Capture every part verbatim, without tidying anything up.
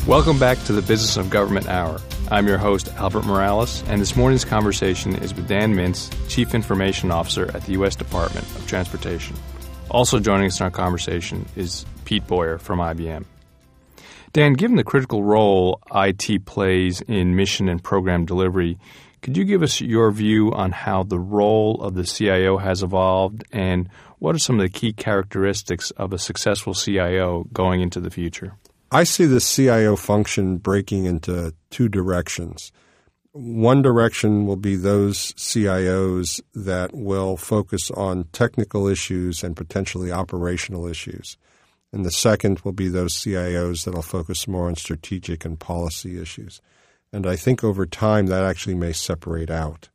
Welcome back to the Business of Government Hour. I'm your host, Albert Morales, and this morning's conversation is with Dan Mintz, Chief Information Officer at the U S Department of Transportation. Also joining us in our conversation is Pete Boyer from I B M. Dan, given the critical role I T plays in mission and program delivery, could you give us your view on how the role of the C I O has evolved, and what are some of the key characteristics of a successful C I O going into the future? I see the C I O function breaking into two directions. One direction will be those C I Os that will focus on technical issues and potentially operational issues. And the second will be those C I Os that will focus more on strategic and policy issues. And I think over time that actually may separate out.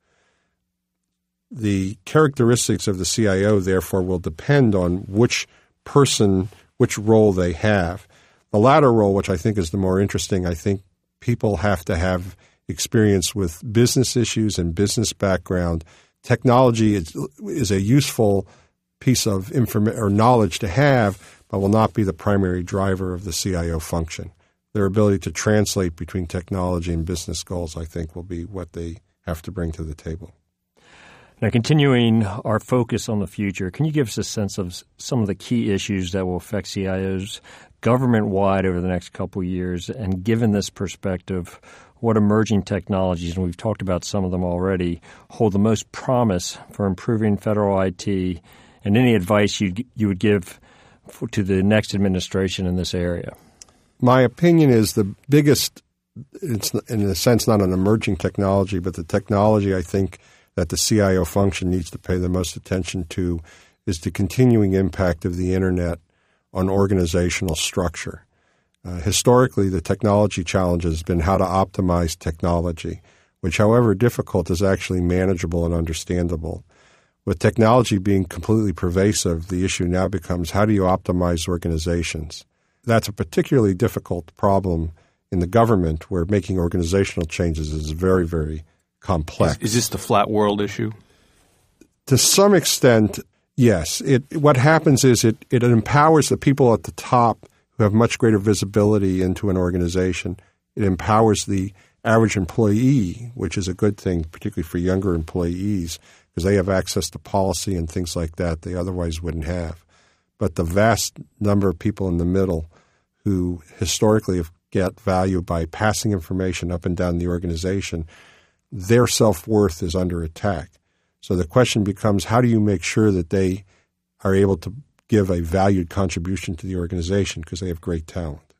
The characteristics of the C I O, therefore, will depend on which person, which role they have. The latter role, which I think is the more interesting, I think people have to have experience with business issues and business background. Technology is, is a useful piece of information or knowledge to have, but will not be the primary driver of the C I O function. Their ability to translate between technology and business goals, I think, will be what they have to bring to the table. Now, continuing our focus on the future, can you give us a sense of some of the key issues that will affect C I Os government-wide over the next couple of years? And given this perspective, what emerging technologies, and we've talked about some of them already, hold the most promise for improving federal I T, and any advice you you would give for, to the next administration in this area? My opinion is the biggest, it's in a sense not an emerging technology, but the technology I think that the C I O function needs to pay the most attention to is the continuing impact of the Internet on organizational structure. Uh, historically, the technology challenge has been how to optimize technology, which, however difficult, is actually manageable and understandable. With technology being completely pervasive, the issue now becomes how do you optimize organizations? That's a particularly difficult problem in the government, where making organizational changes is very, very complex. Is, is this the flat world issue? To some extent, yes. It, what happens is it, it empowers the people at the top who have much greater visibility into an organization. It empowers the average employee, which is a good thing, particularly for younger employees, because they have access to policy and things like that they otherwise wouldn't have. But the vast number of people in the middle who historically have get value by passing information up and down the organization, their self-worth is under attack. So the question becomes, how do you make sure that they are able to give a valued contribution to the organization because they have great talent?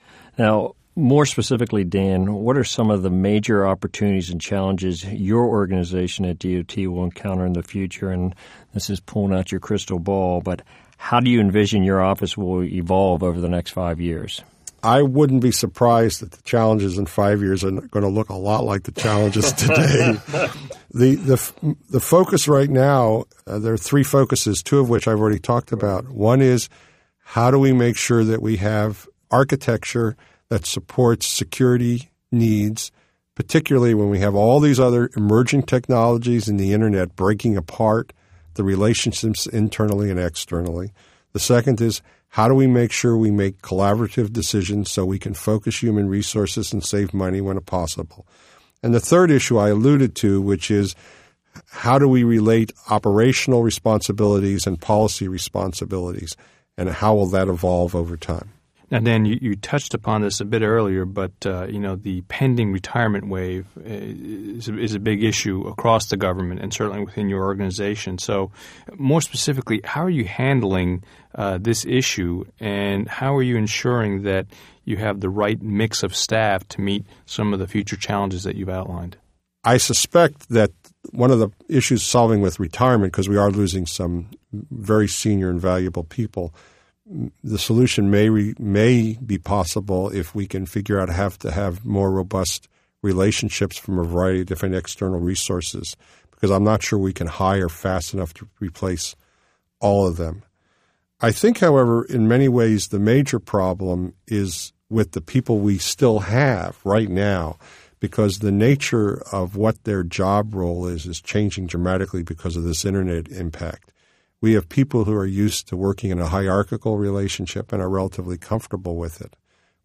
Now, more specifically, Dan, what are some of the major opportunities and challenges your organization at D O T will encounter in the future? And this is pulling out your crystal ball, but how do you envision your office will evolve over the next five years? I wouldn't be surprised that the challenges in five years are going to look a lot like the challenges today. the, the the focus right now, uh, there are three focuses, two of which I've already talked about. One is how do we make sure that we have architecture that supports security needs, particularly when we have all these other emerging technologies in the Internet breaking apart the relationships internally and externally. The second is how do we make sure we make collaborative decisions so we can focus human resources and save money when possible? And the third issue I alluded to, which is how do we relate operational responsibilities and policy responsibilities, and how will that evolve over time? Now, Dan, you, you touched upon this a bit earlier, but uh, you know the pending retirement wave is, is a big issue across the government and certainly within your organization. So, more specifically, how are you handling uh, this issue, and how are you ensuring that you have the right mix of staff to meet some of the future challenges that you've outlined? I suspect that one of the issues solving with retirement, because we are losing some very senior and valuable people, the solution may re, may be possible if we can figure out how to have more robust relationships from a variety of different external resources, because I'm not sure we can hire fast enough to replace all of them. I think, however, in many ways the major problem is with the people we still have right now, because the nature of what their job role is is changing dramatically because of this Internet impact. We have people who are used to working in a hierarchical relationship and are relatively comfortable with it.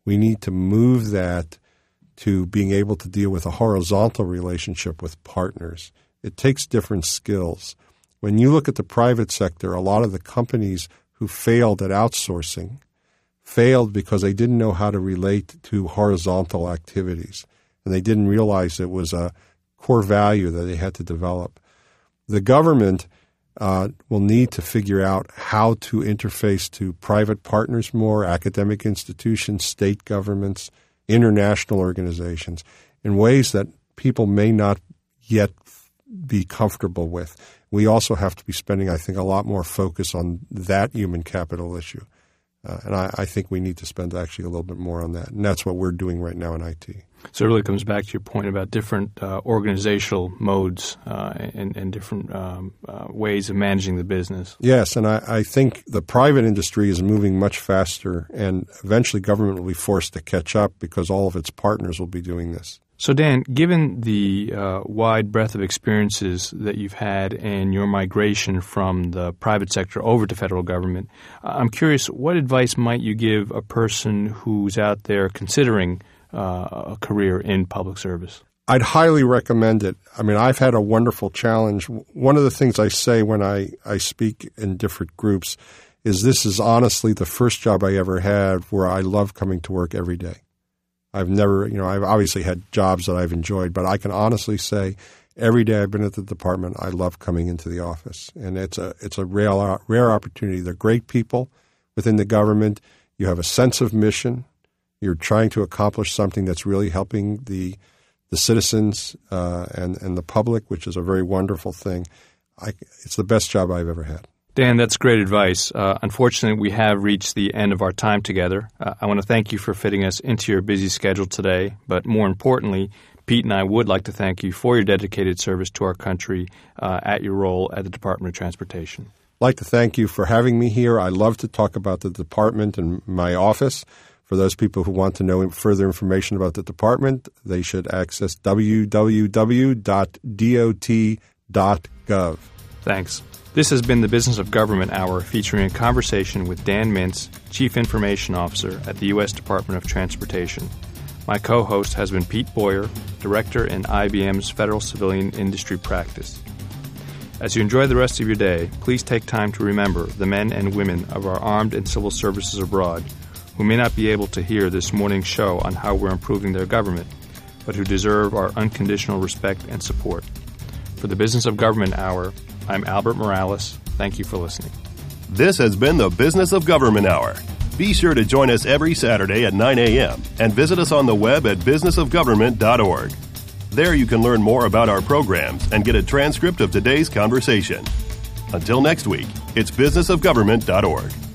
We need to move that to being able to deal with a horizontal relationship with partners. It takes different skills. When you look at the private sector, a lot of the companies who failed at outsourcing failed because they didn't know how to relate to horizontal activities, and they didn't realize it was a core value that they had to develop. The government uh, will need to figure out how to interface to private partners more, academic institutions, state governments, international organizations, in ways that people may not yet be comfortable with. We also have to be spending, I think, a lot more focus on that human capital issue. Uh, and I, I think we need to spend actually a little bit more on that. And that's what we're doing right now in I T. So it really comes back to your point about different uh, organizational modes uh, and, and different um, uh, ways of managing the business. Yes, and I, I think the private industry is moving much faster, and eventually government will be forced to catch up because all of its partners will be doing this. So, Dan, given the uh, wide breadth of experiences that you've had in your migration from the private sector over to federal government, uh, I'm curious, what advice might you give a person who's out there considering uh, a career in public service? I'd highly recommend it. I mean, I've had a wonderful challenge. One of the things I say when I, I speak in different groups is this is honestly the first job I ever had where I love coming to work every day. I've never, you know, I've obviously had jobs that I've enjoyed, but I can honestly say every day I've been at the department, I love coming into the office. And it's a it's a rare, rare opportunity. They're great people within the government. You have a sense of mission. You're trying to accomplish something that's really helping the the citizens uh, and, and the public, which is a very wonderful thing. I, it's the best job I've ever had. Dan, that's great advice. Uh, unfortunately, we have reached the end of our time together. Uh, I want to thank you for fitting us into your busy schedule today. But more importantly, Pete and I would like to thank you for your dedicated service to our country uh, at your role at the Department of Transportation. I'd like to thank you for having me here. I love to talk about the department and my office. For those people who want to know further information about the department, they should access w w w dot d o t dot gov. Thanks. This has been the Business of Government Hour, featuring a conversation with Dan Mintz, Chief Information Officer at the U S Department of Transportation. My co-host has been Pete Boyer, Director in I B M's Federal Civilian Industry Practice. As you enjoy the rest of your day, please take time to remember the men and women of our armed and civil services abroad who may not be able to hear this morning's show on how we're improving their government, but who deserve our unconditional respect and support. For the Business of Government Hour, I'm Albert Morales. Thank you for listening. This has been the Business of Government Hour. Be sure to join us every Saturday at nine a.m. and visit us on the web at business of government dot org. There you can learn more about our programs and get a transcript of today's conversation. Until next week, it's business of government dot org.